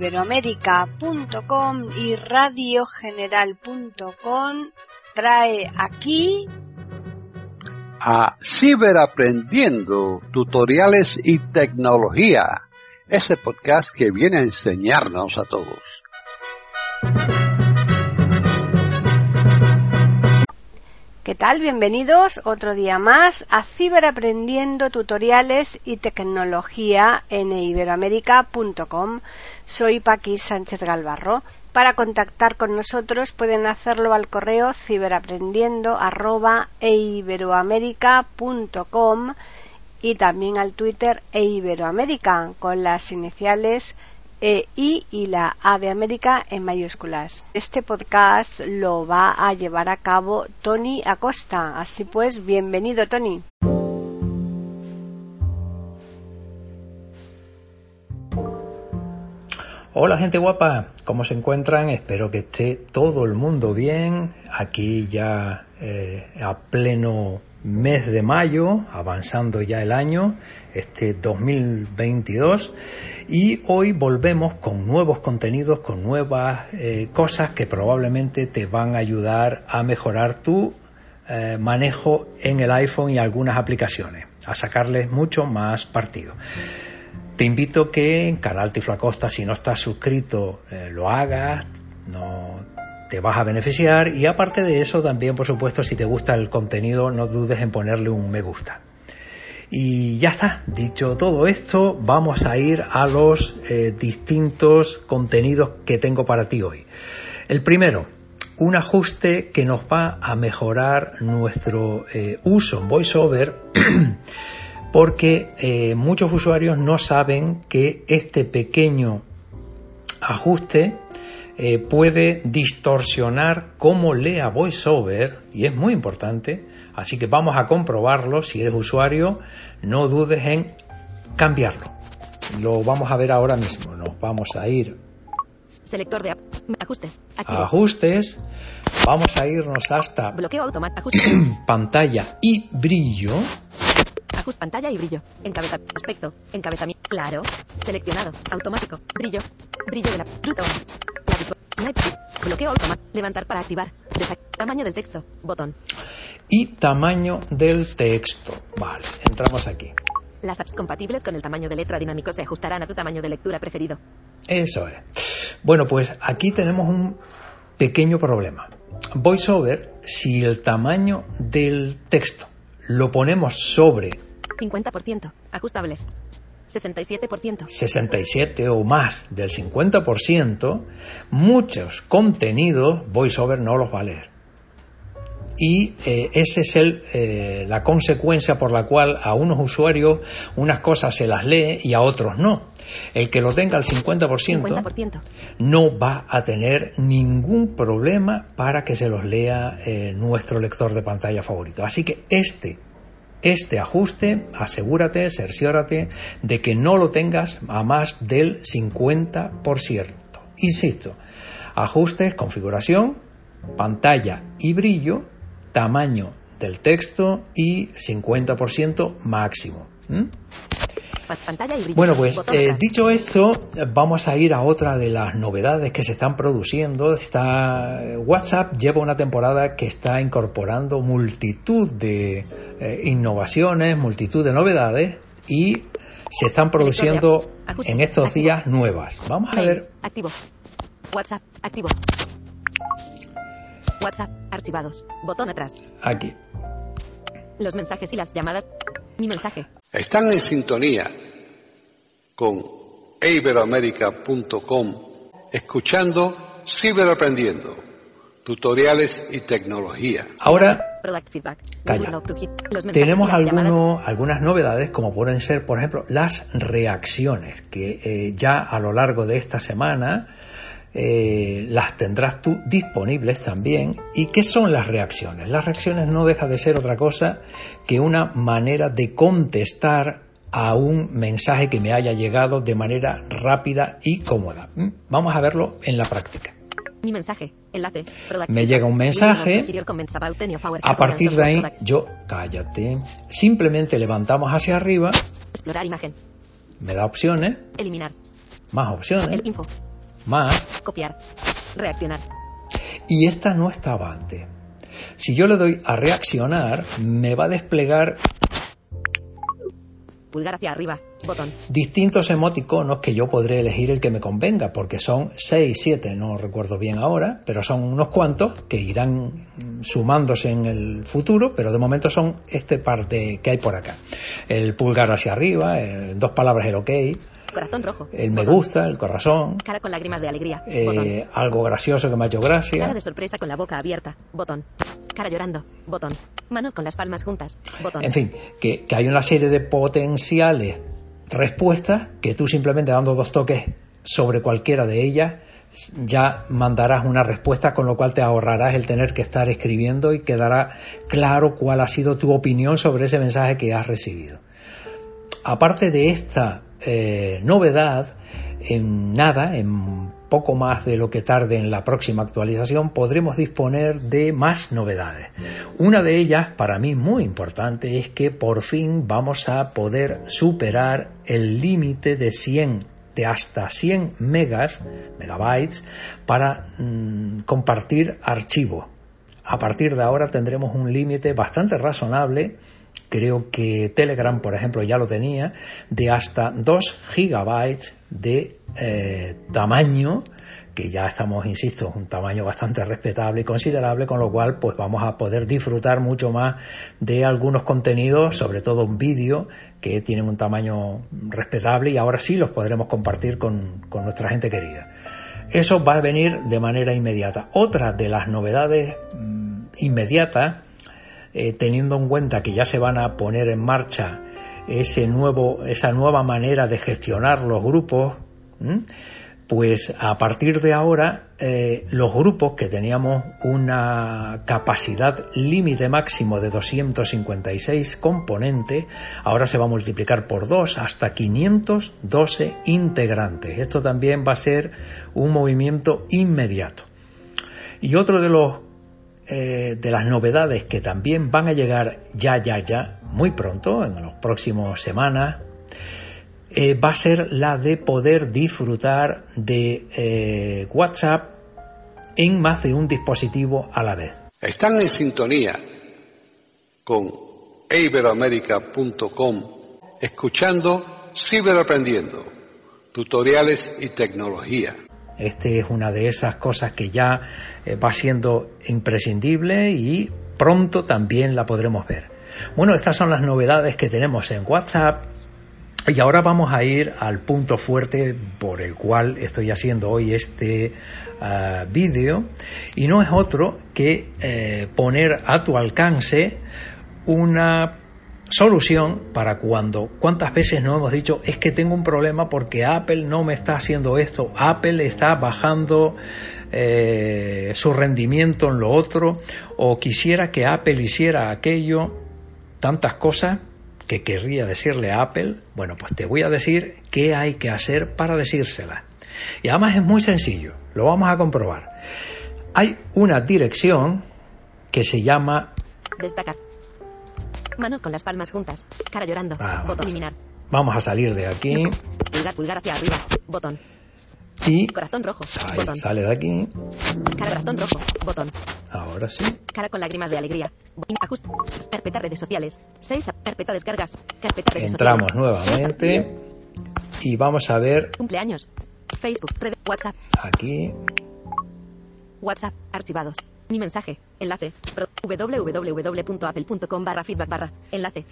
eiberoamerica.com y radiogeneral.com trae aquí a Ciberaprendiendo, tutoriales y tecnología, ese podcast que viene a enseñarnos a todos. ¿Qué tal? Bienvenidos otro día más a Ciberaprendiendo, tutoriales y tecnología en eiberoamerica.com. Soy Paqui Sánchez Galvarro. Para contactar con nosotros pueden hacerlo al correo ciberaprendiendo@eiberoamerica.com y también al Twitter eiberoamerica con las iniciales I y la A de América en mayúsculas. Este podcast lo va a llevar a cabo Tony Acosta. Así pues, bienvenido, Tony. Hola gente guapa, ¿cómo se encuentran? Espero que esté todo el mundo bien. Aquí ya a pleno mes de mayo, avanzando ya el año, 2022, y hoy volvemos con nuevos contenidos, con nuevas cosas que probablemente te van a ayudar a mejorar tu manejo en el iPhone y algunas aplicaciones, a sacarles mucho más partido. Te invito que en Canal Tiflo Acosta, si no estás suscrito, lo hagas, no te vas a beneficiar, y aparte de eso también, por supuesto, si te gusta el contenido, no dudes en ponerle un me gusta. Y ya está, dicho todo esto, vamos a ir a los distintos contenidos que tengo para ti hoy. El primero, un ajuste que nos va a mejorar nuestro uso en VoiceOver porque muchos usuarios no saben que este pequeño ajuste puede distorsionar cómo lea VoiceOver, y es muy importante, así que vamos a comprobarlo. Si eres usuario, no dudes en cambiarlo. Lo vamos a ver ahora mismo. Nos vamos a ir selector de ajustes, activo. Ajustes, vamos a irnos hasta bloqueo automático, ajustes. Pantalla y brillo. Ajuste pantalla y brillo. Aspecto. Encabezamiento. Claro. Seleccionado. Automático. Brillo. Brillo de la ruta 1. La visual. Bloqueo automático. Levantar para activar. Tamaño del texto. Botón. Y tamaño del texto. Vale. Entramos aquí. Las apps compatibles con el tamaño de letra dinámico se ajustarán a tu tamaño de lectura preferido. Eso es. Bueno, pues aquí tenemos un pequeño problema. VoiceOver, si el tamaño del texto lo ponemos sobre 50%, ajustable. 67%. 67 o más del 50%, muchos contenidos VoiceOver no los va a leer. Y esa es la consecuencia por la cual a unos usuarios unas cosas se las lee y a otros no. El que lo tenga al 50% no va a tener ningún problema para que se los lea nuestro lector de pantalla favorito. Así que este ajuste, asegúrate, cerciórate de que no lo tengas a más del 50%. Insisto, ajustes, configuración, pantalla y brillo, tamaño del texto y 50% máximo. Pantalla y brillo. Bueno, pues dicho esto, vamos a ir a otra de las novedades que se están produciendo. WhatsApp lleva una temporada que está incorporando multitud de innovaciones, multitud de novedades, y se están produciendo en estos días nuevas. Vamos a ver. Activo. WhatsApp activo. WhatsApp archivados. Botón atrás. Aquí. Los mensajes y las llamadas. Mi mensaje. Están en sintonía con eiberoamerica.com, escuchando Ciberaprendiendo, tutoriales y tecnología. Ahora, Product feedback. calla. Tenemos algunas novedades, como pueden ser, por ejemplo, las reacciones, que ya a lo largo de esta semana las tendrás tú disponibles también. ¿Y qué son las reacciones? Las reacciones no deja de ser otra cosa que una manera de contestar a un mensaje que me haya llegado de manera rápida y cómoda. Vamos a verlo en la práctica. Mi mensaje, enlace, me llega un mensaje, a partir de ahí cállate, simplemente levantamos hacia arriba, explorar imagen, me da opciones, eliminar, más opciones, el info, más. Copiar. Reaccionar. Y esta no estaba antes. Si yo le doy a reaccionar, me va a desplegar Pulgar hacia arriba. Botón. distintos emoticonos que yo podré elegir el que me convenga, porque son 6, 7, no recuerdo bien ahora, pero son unos cuantos que irán sumándose en el futuro, pero de momento son este par que hay por acá. El pulgar hacia arriba, 2 palabras el OK, Corazón rojo. el me Botón. gusta, el corazón, Cara con lágrimas de alegría. Botón. algo gracioso que me ha hecho Cara gracia. de sorpresa con la boca abierta. Botón. Cara llorando. Botón. Manos con las palmas juntas. Botón. En fin, que hay una serie de potenciales respuestas que tú simplemente dando 2 toques sobre cualquiera de ellas ya mandarás una respuesta, con lo cual te ahorrarás el tener que estar escribiendo y quedará claro cuál ha sido tu opinión sobre ese mensaje que has recibido. Aparte de esta novedad, en poco más de lo que tarde en la próxima actualización podremos disponer de más novedades. Una de ellas, para mí muy importante, es que por fin vamos a poder superar el límite de hasta 100 megabytes para compartir archivos. A partir de ahora tendremos un límite bastante razonable. Creo que Telegram, por ejemplo, ya lo tenía, de hasta 2 gigabytes de tamaño, que ya estamos, insisto, un tamaño bastante respetable y considerable, con lo cual pues vamos a poder disfrutar mucho más de algunos contenidos, sobre todo un vídeo, que tienen un tamaño respetable, y ahora sí los podremos compartir con nuestra gente querida. Eso va a venir de manera inmediata. Otra de las novedades inmediatas, teniendo en cuenta que ya se van a poner en marcha esa nueva manera de gestionar los grupos, pues a partir de ahora los grupos que teníamos una capacidad límite máximo de 256 componentes, ahora se va a multiplicar por 2 hasta 512 integrantes. Esto también va a ser un movimiento inmediato. Y otro de las novedades que también van a llegar ya muy pronto, en las próximas semanas, va a ser la de poder disfrutar de WhatsApp en más de un dispositivo a la vez. Están en sintonía con iberoamerica.com, escuchando Ciberaprendiendo, tutoriales y tecnología. Este es una de esas cosas que ya va siendo imprescindible y pronto también la podremos ver. Bueno, estas son las novedades que tenemos en WhatsApp, y ahora vamos a ir al punto fuerte por el cual estoy haciendo hoy este vídeo, y no es otro que poner a tu alcance una solución para cuántas veces no hemos dicho: es que tengo un problema porque Apple no me está haciendo esto, Apple está bajando su rendimiento en lo otro, o quisiera que Apple hiciera aquello, tantas cosas que querría decirle a Apple. Bueno, pues te voy a decir qué hay que hacer para decírselas. Y además es muy sencillo, lo vamos a comprobar. Hay una dirección que se llama Destacar. Manos con las palmas juntas. Cara llorando. Botón eliminar. Vamos a salir de aquí. Pulgar hacia arriba. Botón. Y Corazón rojo. ahí, Botón. sale de aquí. Cara corazón rojo. Botón. Ahora sí. Cara con lágrimas de alegría. Ajuste. Carpeta redes sociales. 6. Carpeta descargas. Carpeta redes Entramos sociales. nuevamente y vamos a ver Cumpleaños. Facebook. WhatsApp. aquí. WhatsApp. Archivados. Mi mensaje. Enlace. www.apple.com/feedback/ enlace.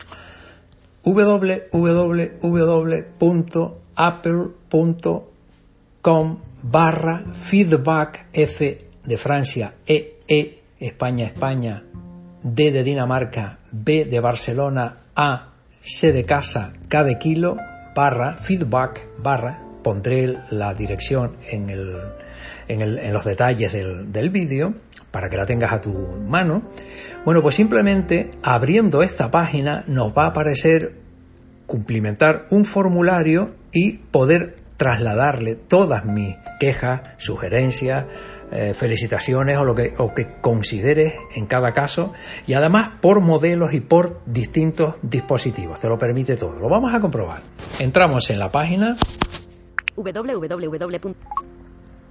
www.apple.com/feedback, F de Francia, España, España, D de Dinamarca, B de Barcelona, A, C de casa, K de kilo, /feedback/. Pondré la dirección en los detalles del vídeo para que la tengas a tu mano. Bueno, pues simplemente abriendo esta página nos va a aparecer cumplimentar un formulario y poder trasladarle todas mis quejas, sugerencias, felicitaciones o lo que consideres en cada caso, y además por modelos y por distintos dispositivos. Te lo permite todo. Lo vamos a comprobar. Entramos en la página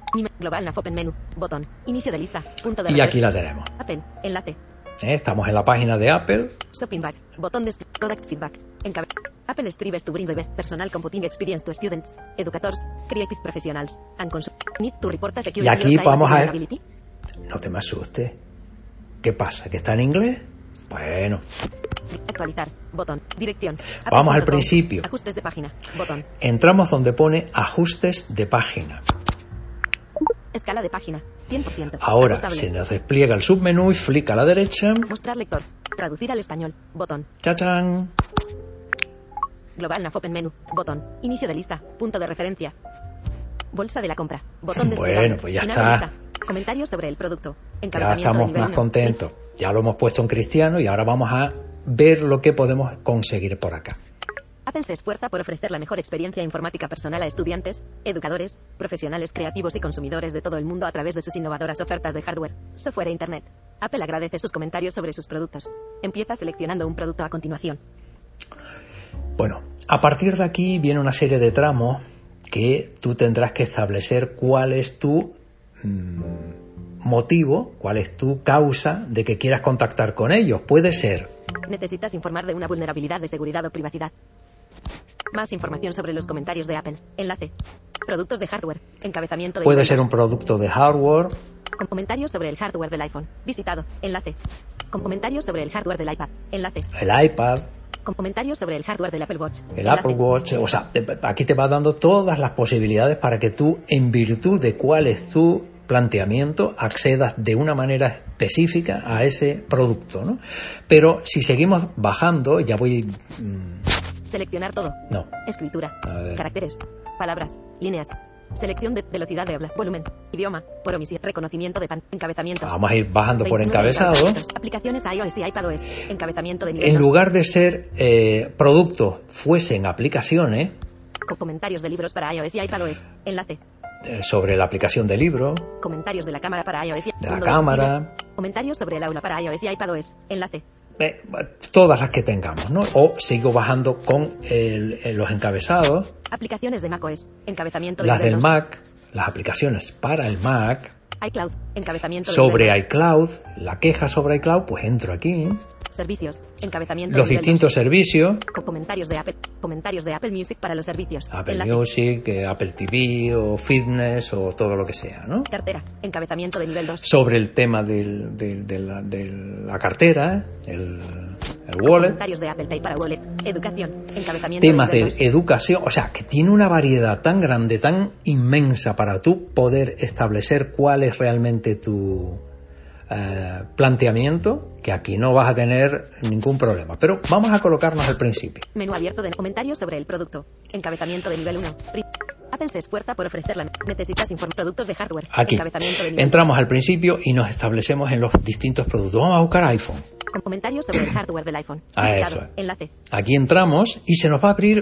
Global nav open menú. Botón. Inicio de lista. Punto de Y referencia. aquí la tenemos. Apple. Enlace. Estamos en la página de Apple. Shopping bag. Botón de product feedback. Apple strives to bring the best personal computing experience to students, educators, creative professionals, and consumers. Need to report a security Y aquí or vamos a... vulnerability. No te me asustes. ¿Qué pasa? ¿Que está en inglés? Bueno, Actualizar. Botón. Dirección. vamos al Apple.com. principio. Ajustes de página. Botón. Entramos donde pone ajustes de página. Escala de página. 100%. Ahora Ajustable. se nos despliega el submenú y flick a la derecha. Mostrar lector. Traducir al español. Botón. ¡Chachán! Global nav open menú. Botón. Inicio de lista. Punto de referencia. Bolsa de la compra. Botón desplegable. Bueno, pues ya Final está. de lista. Comentarios sobre el producto. Ya Encabezamiento de estamos nivel más 1. contentos. Ya lo hemos puesto en cristiano y ahora vamos a ver lo que podemos conseguir por acá. Apple se esfuerza por ofrecer la mejor experiencia informática personal a estudiantes, educadores, profesionales creativos y consumidores de todo el mundo a través de sus innovadoras ofertas de hardware, software e Internet. Apple agradece sus comentarios sobre sus productos. Empieza seleccionando un producto a continuación. Bueno, a partir de aquí viene una serie de tramos que tú tendrás que establecer cuál es tu motivo, cuál es tu causa de que quieras contactar con ellos. Puede ser, Necesitas informar de una vulnerabilidad de seguridad o privacidad. Más información sobre los comentarios de Apple. Enlace. Productos de hardware. Encabezamiento de puede nivel ser 2. un producto de hardware, Con comentarios sobre el hardware del iPhone. Visitado. Enlace. Con comentarios sobre el hardware del iPad. Enlace. el iPad, Con comentarios sobre el hardware del Apple Watch. el Enlace. Apple Watch. O sea, aquí te va dando todas las posibilidades para que tú, en virtud de cuál es tu planteamiento, accedas de una manera específica a ese producto, ¿no? Pero si seguimos bajando, ya voy... Seleccionar todo. no. Escritura. A ver. Caracteres. Palabras. Líneas. Selección de velocidad de habla. Volumen. Idioma. Por omisión. Reconocimiento de encabezamientos. Vamos a ir bajando por 29 encabezado. encabezamientos. Aplicaciones iOS y iPadOS. Encabezamiento de nivel En 2. lugar de ser productos, fuesen aplicaciones Con comentarios de libros para iOS y iPadOS. Enlace. sobre la aplicación de libro, Comentarios de la cámara para iOS y de la mundo cámara, dispositivo. Comentarios sobre el aula para iOS y iPadOS. Enlace. todas las que tengamos, ¿no? O sigo bajando con los encabezados, Aplicaciones de macOS. Encabezamiento de las nivel del 2. Mac, las aplicaciones para el Mac, iCloud. Encabezamiento de sobre nivel 2. iCloud, la queja sobre iCloud, pues entro aquí, Servicios. Encabezamiento los de nivel distintos 2. servicios, Con comentarios de Apple. Comentarios de Apple Music para los servicios. Apple Enlace. Music, Apple TV o Fitness o todo lo que sea, ¿no? Cartera. Encabezamiento de nivel 2. Sobre el tema de la cartera, el wallet, Comentarios de Apple Pay para Wallet. Educación. Encabezamiento temas de de nivel 2. educación, o sea, que tiene una variedad tan grande, tan inmensa para tú poder establecer cuál es realmente tu planteamiento, que aquí no vas a tener ningún problema. Pero vamos a colocarnos al principio. Menú abierto de comentarios sobre el producto. Encabezamiento de nivel 1. Apple se esfuerza por ofrecer la... Necesitas productos de hardware. Aquí Encabezamiento de nivel entramos al principio y nos establecemos en los distintos productos. Vamos a buscar iPhone. 2. Con comentarios sobre el hardware del iPhone. Ah, Visitado. eso es. Enlace. Aquí entramos y se nos va a abrir.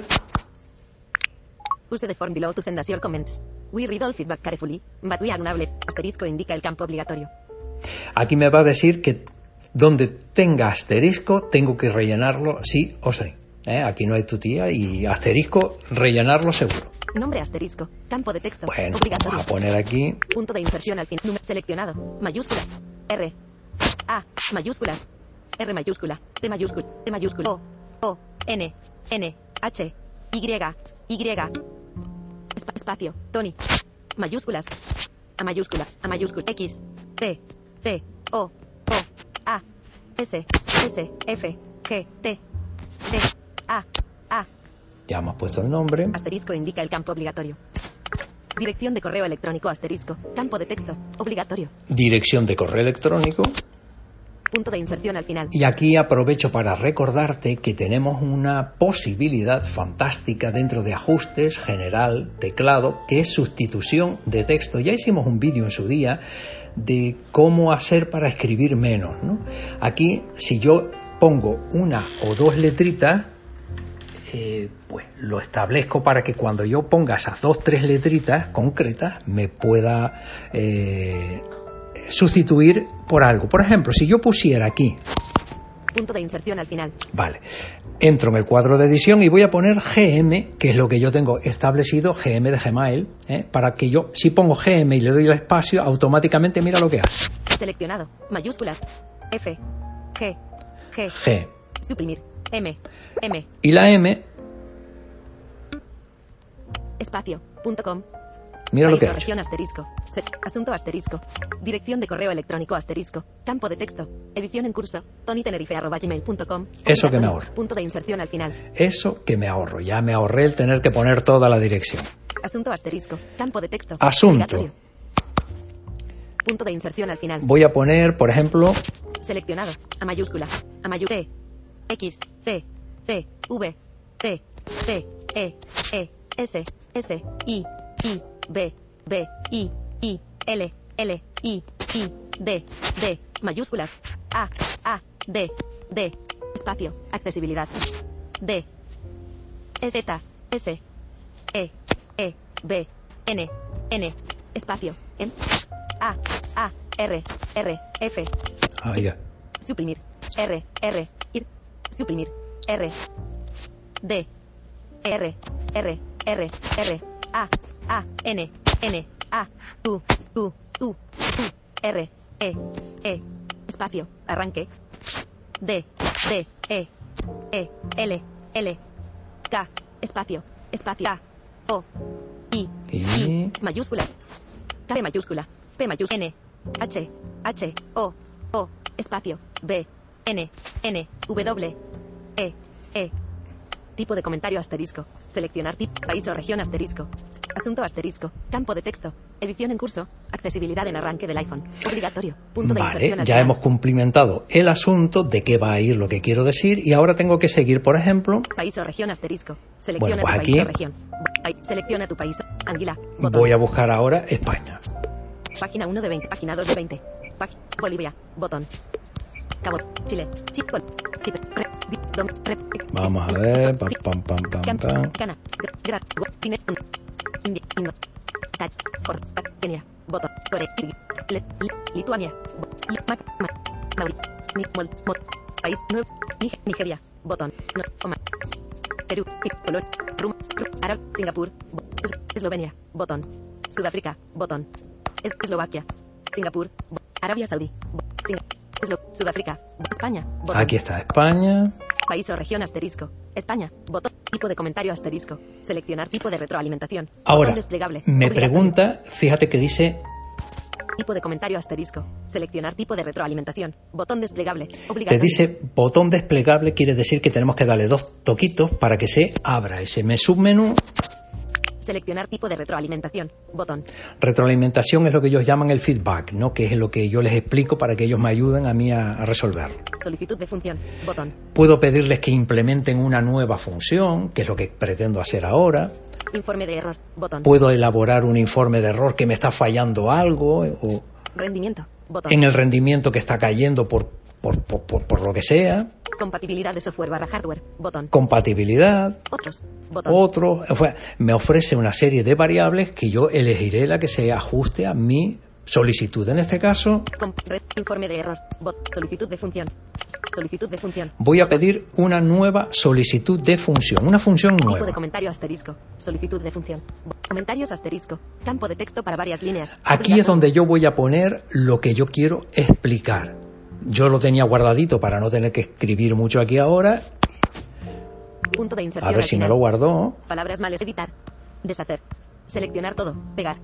Use the form below to send us your comments. We read all feedback carefully, but we acknowledge. Asterisco indica el campo obligatorio. Aquí me va a decir que donde tenga asterisco tengo que rellenarlo sí o sí. Aquí no hay tutía y asterisco rellenarlo seguro. Nombre asterisco. Campo de texto. Bueno, obligatorio. vamos a poner aquí Punto de inserción al fin. Número seleccionado. Mayúscula. R. A. Mayúscula. R mayúscula. T mayúscula. T mayúscula. O. N. N. H. Y. Espacio. Tony. Mayúsculas. A mayúscula. A mayúscula. X. T. C. O. A. S. S. F. G. T. D. A. ya hemos puesto el nombre. Asterisco indica el campo obligatorio. Dirección de correo electrónico asterisco. Campo de texto. Obligatorio. Dirección de correo electrónico. Punto de inserción al final. Y aquí aprovecho para recordarte que tenemos una posibilidad fantástica dentro de ajustes, general, teclado, que es sustitución de texto. Ya hicimos un vídeo en su día de cómo hacer para escribir menos, ¿no? Aquí, si yo pongo una o dos letritas, pues lo establezco para que cuando yo ponga esas 2-3 letritas concretas me pueda sustituir por algo. Por ejemplo, si yo pusiera aquí Punto de inserción al final. Vale. Entro en el cuadro de edición y voy a poner GM, que es lo que yo tengo establecido, GM de Gmail, para que yo, si pongo GM y le doy el espacio, automáticamente mira lo que hace. Seleccionado. Mayúsculas. F. G. G. G. Suprimir. M. M. Y la M, Espacio. .com. mira lo País que o hace. región asterisco. Asunto asterisco. Dirección de correo electrónico asterisco. Campo de texto. Edición en curso. tonytenerife@gmail.com. Eso que me ahorro. Punto de inserción al final. Eso que me ahorro. Ya me ahorré el tener que poner toda la dirección. Asunto asterisco. Campo de texto. Asunto. Obligatorio. Punto de inserción al final. Voy a poner, por ejemplo, Seleccionado. A mayúscula. A mayúscula. T. X. C. C. V. T. T. E. E. S. S. I. B. B. I. L. L. I. D. D. Mayúsculas. A. D. D. Espacio. Accesibilidad. D. Z. S. E. B. N. Espacio. En. A. R. F. ahí ya. Suprimir. R. Ir. Suprimir. R. D. R. A. N. A. U. R. E. Espacio. Arranque. D. E. L. K. Espacio. K. O. I. Mayúsculas. K mayúscula. P mayúscula. N. H. O. Espacio. B. N. W. E. Tipo de comentario asterisco. Seleccionar tipo, país o región asterisco. Asunto asterisco. Campo de texto. Edición en curso. Accesibilidad en arranque del iPhone. Obligatorio. Punto de Vale, inserción al ya final. hemos cumplimentado el asunto de qué va a ir lo que quiero decir y ahora tengo que seguir, por ejemplo, País o región asterisco. Selecciona Bueno, pues tu país aquí- o región. Selecciona tu país. Anguila. Botón. voy a buscar ahora España. Página 1 de 20. Página 2 de 20. Bolivia. Botón. Cabo. Chile. Chipre. Vamos a ver, pam, pam, pam, pam, pam. Cana. India. Indo. Kenia. Botón. Corea. Lituania. País nuevo. Nigeria. Botón. Perú. Polonia. Arab. Singapur. Eslovenia. Botón. Sudáfrica. Botón. Eslovaquia. Singapur. Arabia Saudí. Sudáfrica. España. Botón. Aquí está España. País o región asterisco. España. Botón. Tipo de comentario asterisco. Seleccionar tipo de retroalimentación. Ahora, Botón desplegable. me Obligatorio. pregunta, fíjate que dice, Tipo de comentario asterisco. Seleccionar tipo de retroalimentación. Botón desplegable. te Obligatorio. dice botón desplegable, quiere decir que tenemos que darle 2 toquitos para que se abra ese submenú. Seleccionar tipo de retroalimentación. Botón. Retroalimentación es lo que ellos llaman el feedback, ¿no? Que es lo que yo les explico para que ellos me ayuden a mí a resolverlo. Solicitud de función. Botón. Puedo pedirles que implementen una nueva función, que es lo que pretendo hacer ahora. Informe de error. Botón. Puedo elaborar un informe de error que me está fallando algo, o Rendimiento. Botón. en el rendimiento que está cayendo por lo que sea. Compatibilidad de software / hardware. Botón. Compatibilidad. Otros. Botón. Otro, me ofrece una serie de variables que yo elegiré la que se ajuste a mi solicitud. En este caso, Informe de error. Solicitud de función. Solicitud de función. voy a pedir una nueva solicitud de función, una función Tipo de nueva. comentario asterisco. Solicitud de función. Comentarios asterisco. Campo de texto para varias líneas. Aquí es donde yo voy a poner lo que yo quiero explicar. Yo lo tenía guardadito para no tener que escribir mucho aquí ahora. Punto de A inserción. ver al si me final. lo guardó. Palabras males. Editar. Deshacer. Seleccionar todo. Pegar.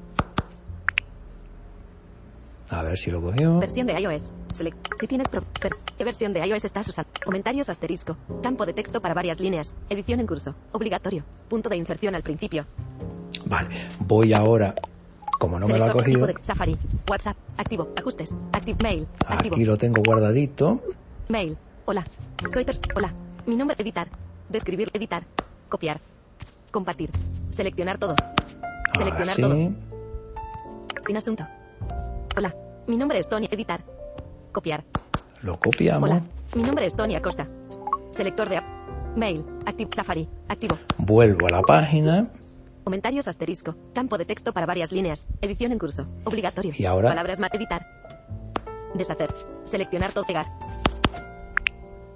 A ver si lo cogió. Versión de iOS. Si tienes ¿qué versión de iOS estás usando? Comentarios asterisco. Campo de texto para varias líneas. Edición en curso. Obligatorio. Punto de inserción al principio. Vale, voy ahora, como no me lo ha Selector tipo cogido, de Safari. WhatsApp. Activo. Ajustes. Active. Mail. Activo. aquí lo tengo guardadito. Mail. Hola. Hola. Mi nombre. Editar. Describir. Editar. Copiar. Compartir. Seleccionar todo. Ahora Seleccionar sí. todo. Sin asunto. Hola. Mi nombre es Tony. Editar. Copiar. Lo copiamos. Hola. Mi nombre es Tony Acosta. Selector de app. Mail. Active. Safari. Activo. Vuelvo a la página. Comentarios asterisco. Campo de texto para varias líneas. Edición en curso. Obligatorio. ¿Y ahora? Palabras más. Editar. Deshacer. Seleccionar todo. Pegar.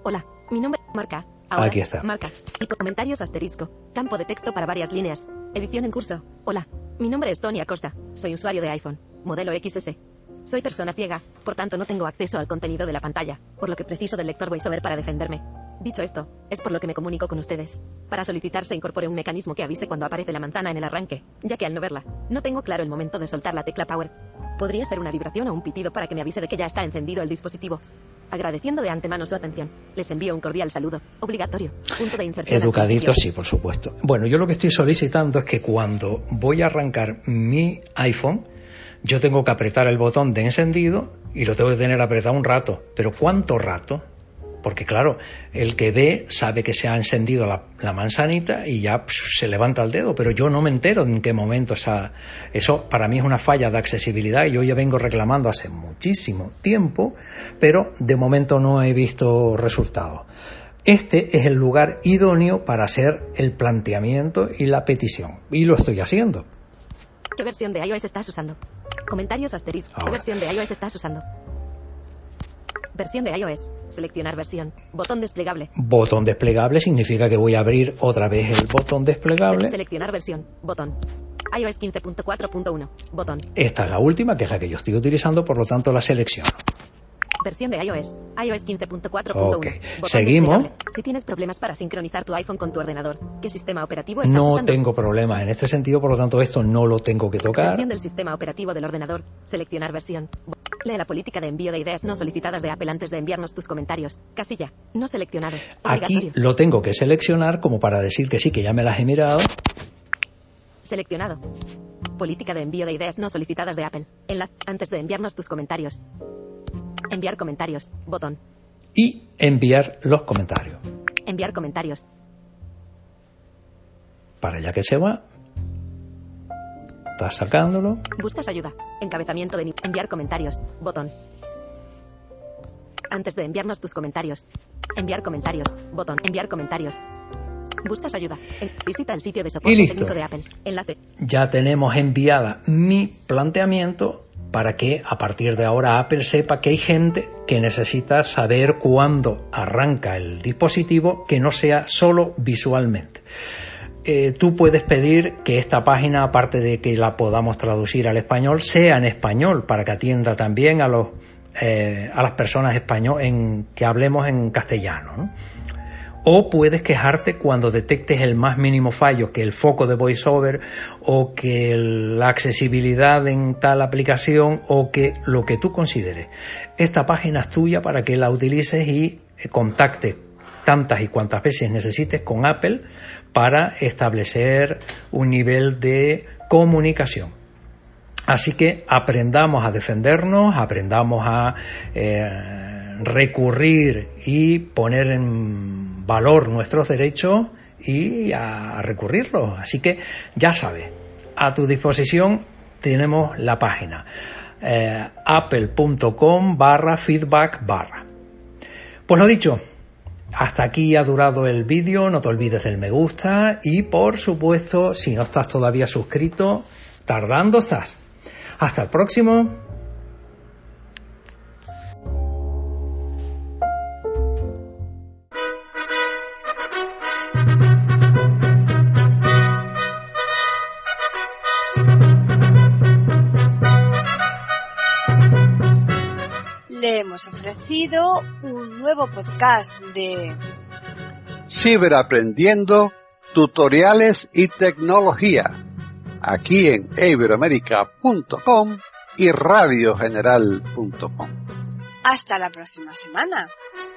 Hola, mi nombre... Marca. Ahora, Aquí está. Marca. Y comentarios asterisco. Campo de texto para varias líneas. Edición en curso. Hola, mi nombre es Tony Acosta. Soy usuario de iPhone. Modelo XS. Soy persona ciega, por tanto no tengo acceso al contenido de la pantalla, por lo que preciso del lector VoiceOver para defenderme. Dicho esto, es por lo que me comunico con ustedes. Para solicitar se incorpore un mecanismo que avise cuando aparece la manzana en el arranque, ya que al no verla, no tengo claro el momento de soltar la tecla Power. Podría ser una vibración o un pitido para que me avise de que ya está encendido el dispositivo. Agradeciendo de antemano su atención, les envío un cordial saludo. Obligatorio. Punto de inserción. Educadito, sí, por supuesto. Bueno, yo lo que estoy solicitando es que cuando voy a arrancar mi iPhone, yo tengo que apretar el botón de encendido y lo tengo que tener apretado un rato. ¿Pero cuánto rato? Porque claro, el que ve sabe que se ha encendido la manzanita y ya se levanta el dedo, pero yo no me entero en qué momento eso para mí es una falla de accesibilidad y yo ya vengo reclamando hace muchísimo tiempo, pero de momento no he visto resultados. Este es el lugar idóneo para hacer el planteamiento y la petición, y lo estoy haciendo. ¿Qué versión de iOS estás usando? Comentarios asterisco. ¿Qué versión de iOS estás usando? Versión de iOS. Seleccionar versión. Botón desplegable. Botón desplegable significa que voy a abrir otra vez el botón desplegable. Seleccionar versión. Botón. iOS 15.4.1. Botón. Esta es la última, que es la que yo estoy utilizando, por lo tanto la selecciono. Versión de iOS. iOS 15.4.1. Ok. Seguimos. Si tienes problemas para sincronizar tu iPhone con tu ordenador, ¿qué sistema operativo estás No usando? tengo problemas en este sentido, por lo tanto esto no lo tengo que tocar. Versión del sistema operativo del ordenador. Seleccionar versión. Lee la política de envío de ideas no solicitadas de Apple antes de enviarnos tus comentarios. Casilla. No seleccionado. Aquí lo tengo que seleccionar como para decir que sí, que ya me las he mirado. Seleccionado. Política de envío de ideas no solicitadas de Apple. Antes de enviarnos tus comentarios. Enviar comentarios. Botón. Y enviar los comentarios. Enviar comentarios. Para allá que se va. Estás sacándolo. Buscas ayuda. Encabezamiento de enviar comentarios. Botón. Antes de enviarnos tus comentarios. Enviar comentarios. Botón. Enviar comentarios. Buscas ayuda. Visita el sitio de soporte técnico de Apple. Enlace. Ya tenemos enviada mi planteamiento para que a partir de ahora Apple sepa que hay gente que necesita saber cuándo arranca el dispositivo, que no sea solo visualmente. Tú puedes pedir que esta página, aparte de que la podamos traducir al español, sea en español para que atienda también a las personas que hablemos en castellano, ¿no? O puedes quejarte cuando detectes el más mínimo fallo, que el foco de VoiceOver o que la accesibilidad en tal aplicación o que lo que tú consideres. Esta página es tuya para que la utilices y contacte tantas y cuantas veces necesites con Apple para establecer un nivel de comunicación. Así que aprendamos a defendernos, aprendamos a recurrir y poner en valor nuestros derechos y a recurrirlos. Así que ya sabes, a tu disposición tenemos la página apple.com/feedback/. Pues lo dicho, hasta aquí ha durado el vídeo. No te olvides del me gusta y por supuesto, si no estás todavía suscrito, tardando estás. Hasta el próximo. Le hemos ofrecido un nuevo podcast de Ciberaprendiendo, tutoriales y tecnología, aquí en iberoamerica.com y radiogeneral.com. Hasta la próxima semana.